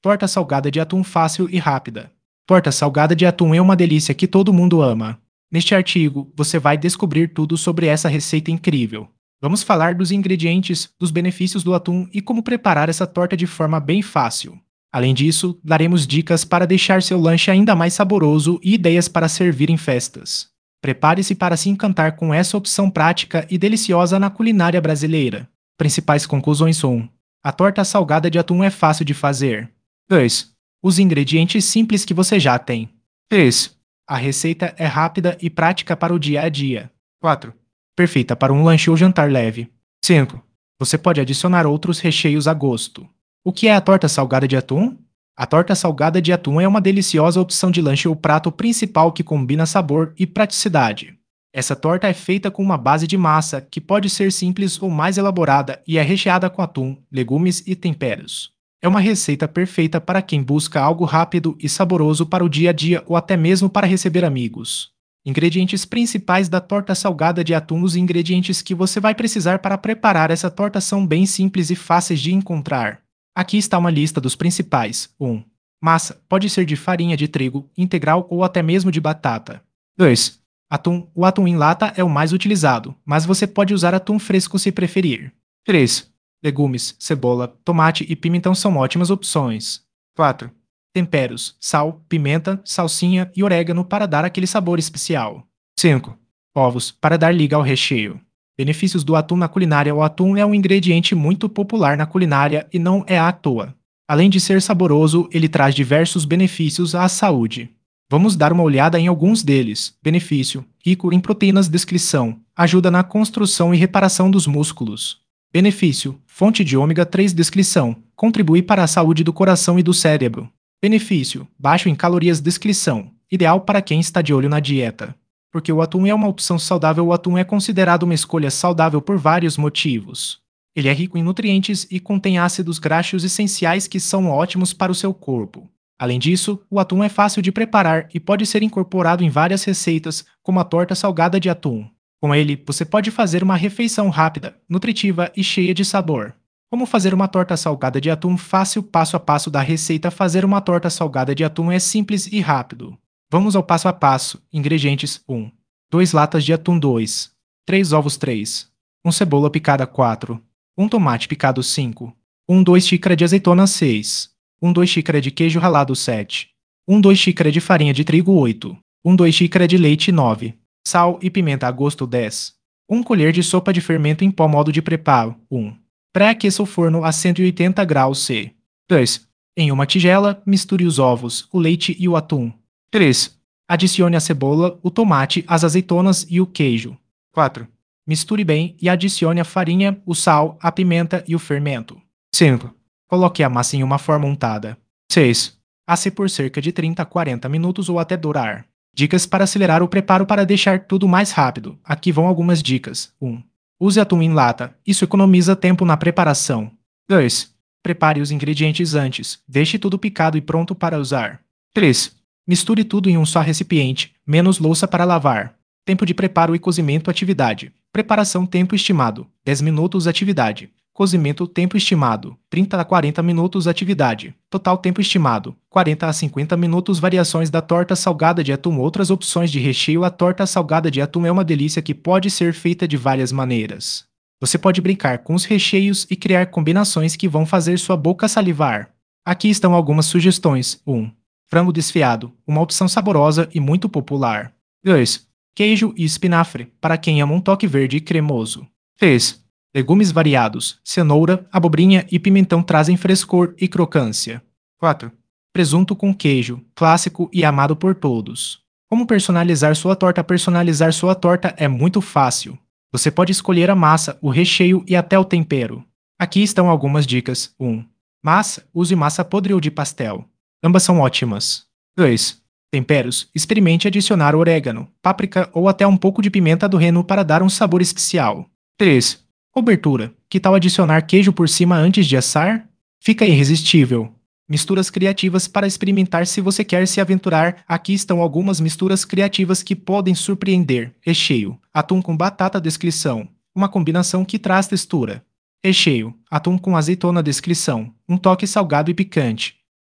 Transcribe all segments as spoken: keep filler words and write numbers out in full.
Torta salgada de atum fácil e rápida. Torta salgada de atum é uma delícia que todo mundo ama. Neste artigo, você vai descobrir tudo sobre essa receita incrível. Vamos falar dos ingredientes, dos benefícios do atum e como preparar essa torta de forma bem fácil. Além disso, daremos dicas para deixar seu lanche ainda mais saboroso e ideias para servir em festas. Prepare-se para se encantar com essa opção prática e deliciosa na culinária brasileira. Principais conclusões: um. A torta salgada de atum é fácil de fazer. dois. Os ingredientes simples que você já tem. três. A receita é rápida e prática para o dia a dia. quatro. Perfeita para um lanche ou jantar leve. cinco. Você pode adicionar outros recheios a gosto. O que é a torta salgada de atum? A torta salgada de atum é uma deliciosa opção de lanche ou prato principal que combina sabor e praticidade. Essa torta é feita com uma base de massa, que pode ser simples ou mais elaborada, e é recheada com atum, legumes e temperos. É uma receita perfeita para quem busca algo rápido e saboroso para o dia a dia ou até mesmo para receber amigos. Ingredientes principais da torta salgada de atum. Os ingredientes que você vai precisar para preparar essa torta são bem simples e fáceis de encontrar. Aqui está uma lista dos principais. um. Massa, pode ser de farinha de trigo, integral ou até mesmo de batata. dois. Atum. O atum em lata é o mais utilizado, mas você pode usar atum fresco se preferir. três. Legumes, cebola, tomate e pimentão são ótimas opções. quatro. Temperos, sal, pimenta, salsinha e orégano para dar aquele sabor especial. cinco. Ovos, para dar liga ao recheio. Benefícios do atum na culinária. O atum é um ingrediente muito popular na culinária e não é à toa. Além de ser saboroso, ele traz diversos benefícios à saúde. Vamos dar uma olhada em alguns deles. Benefício: rico em proteínas. Descrição: ajuda na construção e reparação dos músculos. Benefício: fonte de ômega três. Descrição: contribui para a saúde do coração e do cérebro. Benefício: baixo em calorias. Descrição: ideal para quem está de olho na dieta. Porque o atum é uma opção saudável. O atum é considerado uma escolha saudável por vários motivos. Ele é rico em nutrientes e contém ácidos graxos essenciais que são ótimos para o seu corpo. Além disso, o atum é fácil de preparar e pode ser incorporado em várias receitas, como a torta salgada de atum. Com ele, você pode fazer uma refeição rápida, nutritiva e cheia de sabor. Como fazer uma torta salgada de atum fácil? Passo a passo da receita. Fazer uma torta salgada de atum é simples e rápido. Vamos ao passo a passo. Ingredientes: um. duas latas de atum. dois. três ovos. três. uma cebola picada. quatro. um tomate picado. cinco. um dois xícara de azeitona. seis. um dois xícara de queijo ralado. sete. um dois xícara de farinha de trigo. oito. um dois xícara de leite. nove. Sal e pimenta a gosto. dez. uma colher de sopa de fermento em pó. Modo de preparo: um. Pré-aqueça o forno a cento e oitenta graus C. dois. Em uma tigela, misture os ovos, o leite e o atum. três. Adicione a cebola, o tomate, as azeitonas e o queijo. quatro. Misture bem e adicione a farinha, o sal, a pimenta e o fermento. cinco. Coloque a massa em uma forma untada. seis. Asse por cerca de trinta a quarenta minutos ou até dourar. Dicas para acelerar o preparo. Para deixar tudo mais rápido, aqui vão algumas dicas. um. Use atum em lata, isso economiza tempo na preparação. dois. Prepare os ingredientes antes, deixe tudo picado e pronto para usar. três. Misture tudo em um só recipiente, menos louça para lavar. Tempo de preparo e cozimento. Atividade: preparação. Tempo estimado: dez minutos. Atividade: cozimento. Tempo estimado: trinta a quarenta minutos. Atividade: total tempo estimado: quarenta a cinquenta minutos. Variações da torta salgada de atum. Outras opções de recheio. A torta salgada de atum é uma delícia que pode ser feita de várias maneiras. Você pode brincar com os recheios e criar combinações que vão fazer sua boca salivar. Aqui estão algumas sugestões. um. Frango desfiado, uma opção saborosa e muito popular. dois. Queijo e espinafre, para quem ama um toque verde e cremoso. três. Legumes variados, cenoura, abobrinha e pimentão trazem frescor e crocância. quatro. Presunto com queijo, clássico e amado por todos. Como personalizar sua torta? Personalizar sua torta é muito fácil. Você pode escolher a massa, o recheio e até o tempero. Aqui estão algumas dicas. um. Massa: use massa podre ou de pastel. Ambas são ótimas. dois. Temperos: experimente adicionar orégano, páprica ou até um pouco de pimenta do reino para dar um sabor especial. três. Cobertura: que tal adicionar queijo por cima antes de assar? Fica irresistível. Misturas criativas para experimentar. Se você quer se aventurar, aqui estão algumas misturas criativas que podem surpreender. Recheio: atum com batata. Descrição: uma combinação que traz textura. Recheio: atum com azeitona. Descrição: um toque salgado e picante.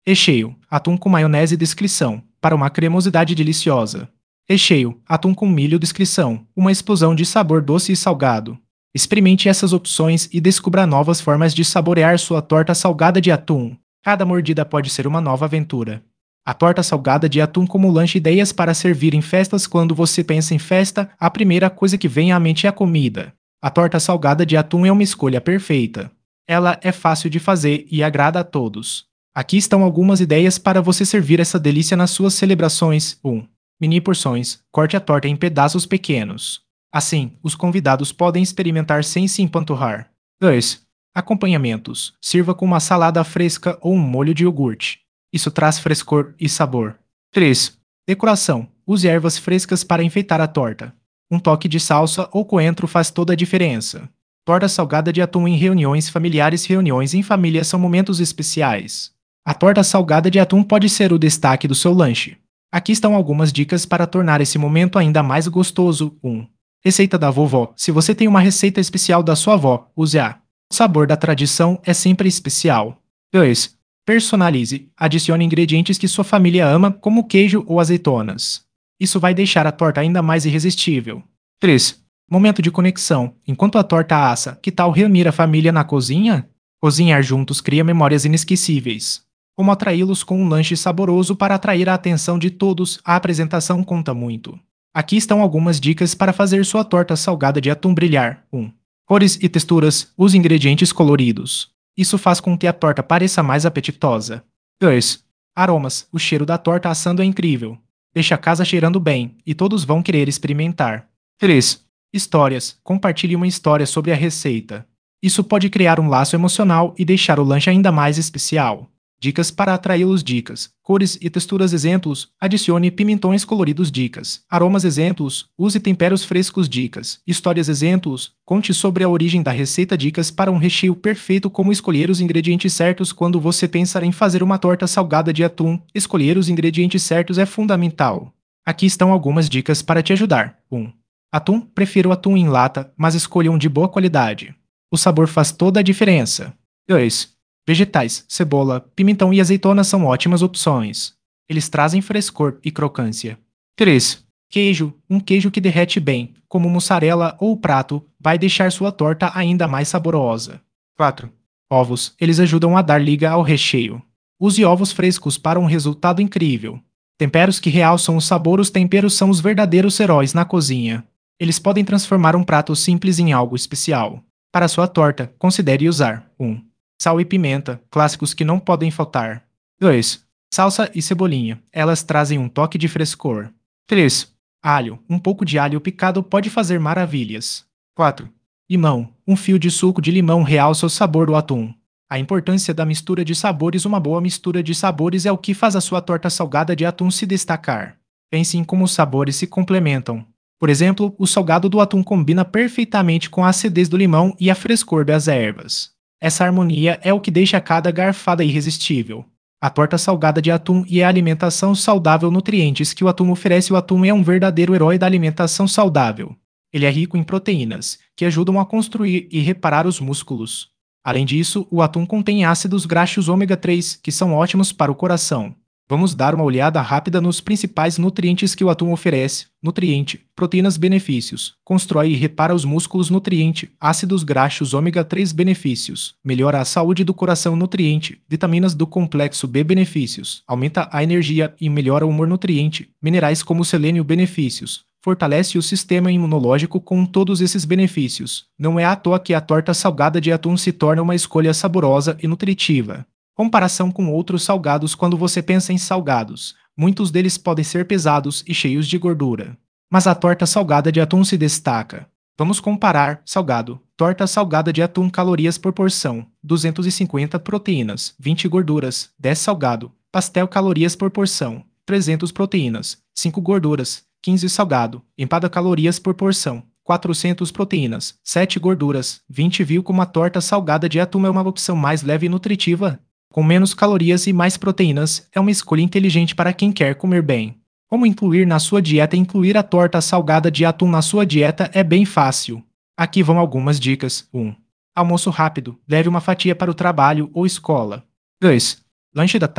Recheio: atum com maionese. Descrição: para uma cremosidade deliciosa. Recheio: atum com milho. Descrição: uma explosão de sabor doce e salgado. Experimente essas opções e descubra novas formas de saborear sua torta salgada de atum. Cada mordida pode ser uma nova aventura. A torta salgada de atum como lanche. Ideias para servir em festas. Quando você pensa em festa, a primeira coisa que vem à mente é a comida. A torta salgada de atum é uma escolha perfeita. Ela é fácil de fazer e agrada a todos. Aqui estão algumas ideias para você servir essa delícia nas suas celebrações. um. Mini porções. Corte a torta em pedaços pequenos. Assim, os convidados podem experimentar sem se empanturrar. dois. Acompanhamentos. Sirva com uma salada fresca ou um molho de iogurte. Isso traz frescor e sabor. três. Decoração. Use ervas frescas para enfeitar a torta. Um toque de salsa ou coentro faz toda a diferença. Torta salgada de atum em reuniões familiares. Reuniões em família são momentos especiais. A torta salgada de atum pode ser o destaque do seu lanche. Aqui estão algumas dicas para tornar esse momento ainda mais gostoso. um. Receita da vovó. Se você tem uma receita especial da sua avó, use-a. O sabor da tradição é sempre especial. dois. Personalize. Adicione ingredientes que sua família ama, como queijo ou azeitonas. Isso vai deixar a torta ainda mais irresistível. três. Momento de conexão. Enquanto a torta assa, que tal reunir a família na cozinha? Cozinhar juntos cria memórias inesquecíveis. Como atraí-los com um lanche saboroso para atrair a atenção de todos, a apresentação conta muito. Aqui estão algumas dicas para fazer sua torta salgada de atum brilhar. um. Cores e texturas. Use ingredientes coloridos. Isso faz com que a torta pareça mais apetitosa. dois. Aromas. O cheiro da torta assando é incrível. Deixa a casa cheirando bem, e todos vão querer experimentar. três. Histórias. Compartilhe uma história sobre a receita. Isso pode criar um laço emocional e deixar o lanche ainda mais especial. Dicas para atraí-los. Dicas. Cores e texturas. Exemplos. Adicione pimentões coloridos. Dicas. Aromas. Exemplos. Use temperos frescos. Dicas. Histórias. Exemplos. Conte sobre a origem da receita. Dicas para um recheio perfeito. Como escolher os ingredientes certos. Quando você pensar em fazer uma torta salgada de atum, escolher os ingredientes certos é fundamental. Aqui estão algumas dicas para te ajudar. um. Atum. Prefiro atum em lata, mas escolha um de boa qualidade. O sabor faz toda a diferença. dois. Vegetais, cebola, pimentão e azeitona são ótimas opções. Eles trazem frescor e crocância. três. Queijo. Um queijo que derrete bem, como mussarela ou prato, vai deixar sua torta ainda mais saborosa. quatro. Ovos. Eles ajudam a dar liga ao recheio. Use ovos frescos para um resultado incrível. Temperos que realçam o sabor. Os temperos são os verdadeiros heróis na cozinha. Eles podem transformar um prato simples em algo especial. Para sua torta, considere usar um. Sal e pimenta, clássicos que não podem faltar. dois. Salsa e cebolinha, elas trazem um toque de frescor. três. Alho, um pouco de alho picado pode fazer maravilhas. quatro. Limão, um fio de suco de limão realça o sabor do atum. A importância da mistura de sabores. Uma boa mistura de sabores é o que faz a sua torta salgada de atum se destacar. Pense em como os sabores se complementam. Por exemplo, o salgado do atum combina perfeitamente com a acidez do limão e a frescor das ervas. Essa harmonia é o que deixa cada garfada irresistível. A torta salgada de atum e a alimentação saudável. Nutrientes que o atum oferece. O atum é um verdadeiro herói da alimentação saudável. Ele é rico em proteínas, que ajudam a construir e reparar os músculos. Além disso, o atum contém ácidos graxos ômega três, que são ótimos para o coração. Vamos dar uma olhada rápida nos principais nutrientes que o atum oferece. Nutriente, proteínas. Benefícios. Constrói e repara os músculos. Nutriente, ácidos graxos ômega três. Benefícios. Melhora a saúde do coração. Nutriente, vitaminas do complexo B. Benefícios. Aumenta a energia e melhora o humor. Nutriente, minerais como selênio. Benefícios. Fortalece o sistema imunológico. Com todos esses benefícios, não é à toa que a torta salgada de atum se torna uma escolha saborosa e nutritiva. Comparação com outros salgados. Quando você pensa em salgados, muitos deles podem ser pesados e cheios de gordura. Mas a torta salgada de atum se destaca. Vamos comparar. Salgado. Torta salgada de atum. Calorias por porção: duzentas e cinquenta proteínas, vinte gorduras. dez salgado. Pastel. Calorias por porção: trezentas proteínas, cinco gorduras. quinze salgado. Empada. Calorias por porção: quatrocentas proteínas, sete gorduras. vinte. Viu como a torta salgada de atum é uma opção mais leve e nutritiva? Com menos calorias e mais proteínas, é uma escolha inteligente para quem quer comer bem. Como incluir na sua dieta? Incluir a torta salgada de atum na sua dieta é bem fácil. Aqui vão algumas dicas. um. Almoço rápido. Leve uma fatia para o trabalho ou escola. dois. Lanche da tarde.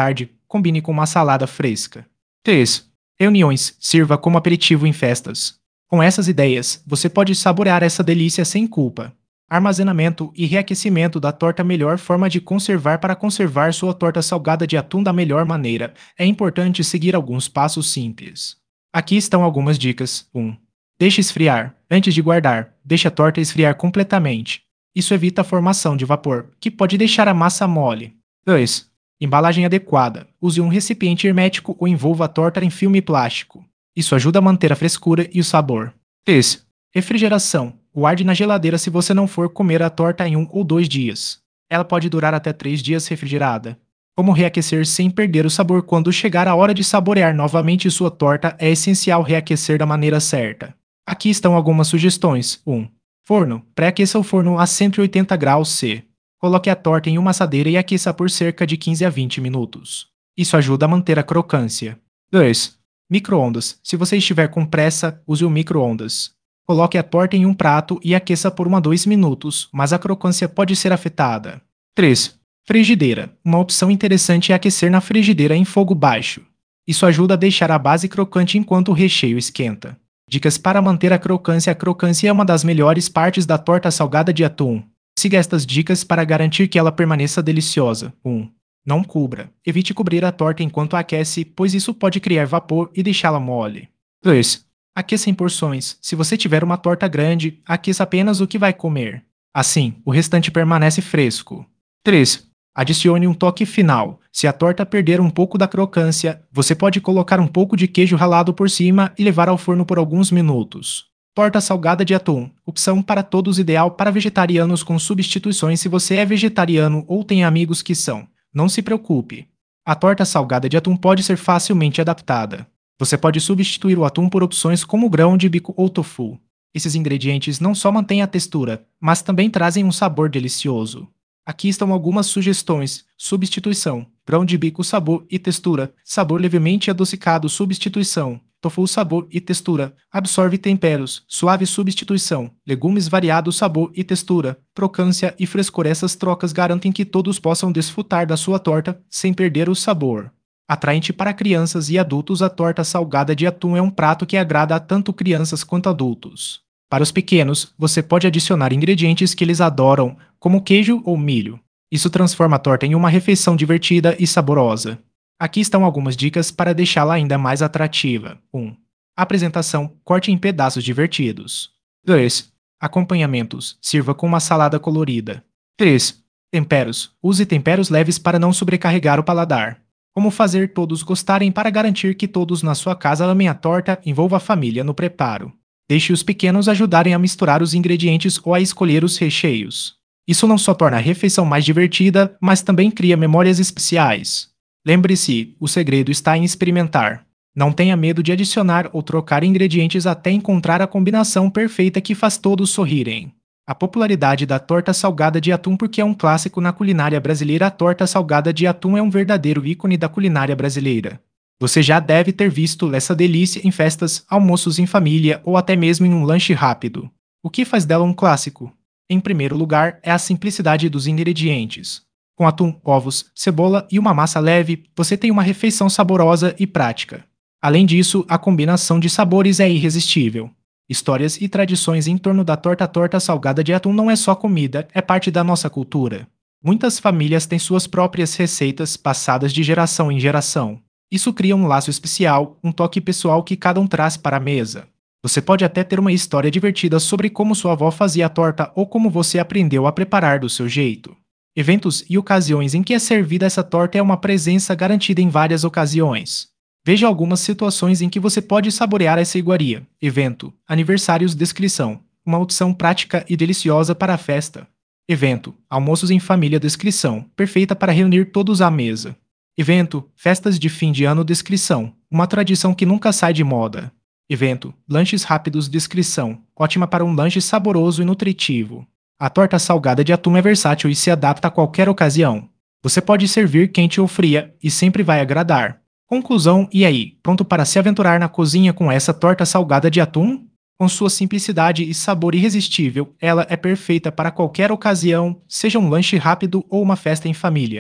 combine com uma salada fresca. três. Reuniões, sirva como aperitivo em festas. Com essas ideias, você pode saborear essa delícia sem culpa. Armazenamento e reaquecimento da torta. Melhor forma de conservar. Para conservar sua torta salgada de atum da melhor maneira, é importante seguir alguns passos simples. Aqui estão algumas dicas. um. Deixe esfriar. Antes de guardar, deixe a torta esfriar completamente. Isso evita a formação de vapor, que pode deixar a massa mole. dois. Embalagem adequada. Use um recipiente hermético ou envolva a torta em filme plástico. Isso ajuda a manter a frescura e o sabor. três. Refrigeração. Guarde na geladeira se você não for comer a torta em um ou dois dias. Ela pode durar até três dias refrigerada. Como reaquecer sem perder o sabor? Quando chegar a hora de saborear novamente sua torta, é essencial reaquecer da maneira certa. Aqui estão algumas sugestões. um. Forno. Pré-aqueça o forno a cento e oitenta graus Celsius. Coloque a torta em uma assadeira e aqueça por cerca de quinze a vinte minutos. Isso ajuda a manter a crocância. dois. Micro-ondas. Se você estiver com pressa, use o micro-ondas. Coloque a torta em um prato e aqueça por um a dois minutos, mas a crocância pode ser afetada. três. Frigideira. Uma opção interessante é aquecer na frigideira em fogo baixo. Isso ajuda a deixar a base crocante enquanto o recheio esquenta. Dicas para manter a crocância. A crocância é uma das melhores partes da torta salgada de atum. Siga estas dicas para garantir que ela permaneça deliciosa. um. Não cubra. Evite cobrir a torta enquanto aquece, pois isso pode criar vapor e deixá-la mole. dois. Aqueça em porções. Se você tiver uma torta grande, aqueça apenas o que vai comer. Assim, o restante permanece fresco. três. Adicione um toque final. Se a torta perder um pouco da crocância, você pode colocar um pouco de queijo ralado por cima e levar ao forno por alguns minutos. Torta salgada de atum. Opção para todos, ideal para vegetarianos com substituições se você é vegetariano ou tem amigos que são. Não se preocupe. A torta salgada de atum pode ser facilmente adaptada. Você pode substituir o atum por opções como grão de bico ou tofu. Esses ingredientes não só mantêm a textura, mas também trazem um sabor delicioso. Aqui estão algumas sugestões. Substituição. Grão de bico, sabor e textura. Sabor levemente adocicado. Substituição. Tofu, sabor e textura. Absorve temperos. Suave. Substituição. Legumes, variado sabor e textura. Crocância e frescor. Essas trocas garantem que todos possam desfrutar da sua torta sem perder o sabor. Atraente para crianças e adultos, a torta salgada de atum é um prato que agrada a tanto crianças quanto adultos. Para os pequenos, você pode adicionar ingredientes que eles adoram, como queijo ou milho. Isso transforma a torta em uma refeição divertida e saborosa. Aqui estão algumas dicas para deixá-la ainda mais atrativa. um. Apresentação. Corte em pedaços divertidos. dois. Acompanhamentos. Sirva com uma salada colorida. três. Temperos. Use temperos leves para não sobrecarregar o paladar. Como fazer todos gostarem? Para garantir que todos na sua casa amem a torta, envolva a família no preparo. Deixe os pequenos ajudarem a misturar os ingredientes ou a escolher os recheios. Isso não só torna a refeição mais divertida, mas também cria memórias especiais. Lembre-se, o segredo está em experimentar. Não tenha medo de adicionar ou trocar ingredientes até encontrar a combinação perfeita que faz todos sorrirem. A popularidade da torta salgada de atum. Porque é um clássico na culinária brasileira, a torta salgada de atum é um verdadeiro ícone da culinária brasileira. Você já deve ter visto essa delícia em festas, almoços em família ou até mesmo em um lanche rápido. O que faz dela um clássico? Em primeiro lugar, é a simplicidade dos ingredientes. Com atum, ovos, cebola e uma massa leve, você tem uma refeição saborosa e prática. Além disso, a combinação de sabores é irresistível. Histórias e tradições em torno da torta. A torta salgada de atum não é só comida, é parte da nossa cultura. Muitas famílias têm suas próprias receitas passadas de geração em geração. Isso cria um laço especial, um toque pessoal que cada um traz para a mesa. Você pode até ter uma história divertida sobre como sua avó fazia a torta ou como você aprendeu a preparar do seu jeito. Eventos e ocasiões em que é servida essa torta é uma presença garantida em várias ocasiões. Veja algumas situações em que você pode saborear essa iguaria. Evento. Aniversários. Descrição. Uma opção prática e deliciosa para a festa. Evento. Almoços em família. Descrição. Perfeita para reunir todos à mesa. Evento. Festas de fim de ano. Descrição. Uma tradição que nunca sai de moda. Evento. Lanches rápidos. Descrição. Ótima para um lanche saboroso e nutritivo. A torta salgada de atum é versátil e se adapta a qualquer ocasião. Você pode servir quente ou fria e sempre vai agradar. Conclusão. E aí, pronto para se aventurar na cozinha com essa torta salgada de atum? Com sua simplicidade e sabor irresistível, ela é perfeita para qualquer ocasião, seja um lanche rápido ou uma festa em família.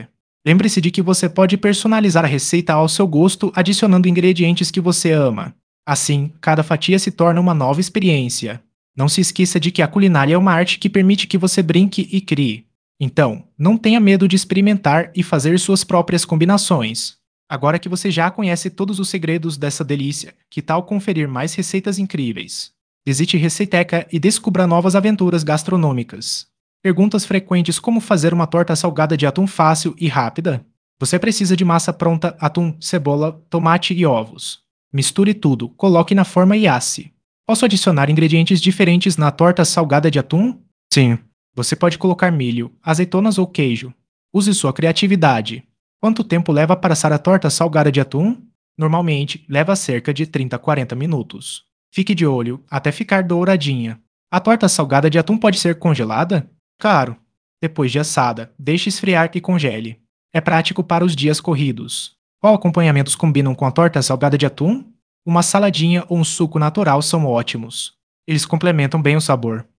Lembre-se de que você pode personalizar a receita ao seu gosto adicionando ingredientes que você ama. Assim, cada fatia se torna uma nova experiência. Não se esqueça de que a culinária é uma arte que permite que você brinque e crie. Então, não tenha medo de experimentar e fazer suas próprias combinações. Agora que você já conhece todos os segredos dessa delícia, que tal conferir mais receitas incríveis? Visite Receiteca e descubra novas aventuras gastronômicas. Perguntas frequentes como fazer uma torta salgada de atum fácil e rápida? Você precisa de massa pronta, atum, cebola, tomate e ovos. Misture tudo, coloque na forma e asse. Posso adicionar ingredientes diferentes na torta salgada de atum? Sim. Você pode colocar milho, azeitonas ou queijo. Use sua criatividade. Quanto tempo leva para assar a torta salgada de atum? Normalmente, leva cerca de trinta a quarenta minutos. Fique de olho até ficar douradinha. A torta salgada de atum pode ser congelada? Claro. Depois de assada, deixe esfriar e congele. É prático para os dias corridos. Qual acompanhamentos combinam com a torta salgada de atum? Uma saladinha ou um suco natural são ótimos. Eles complementam bem o sabor.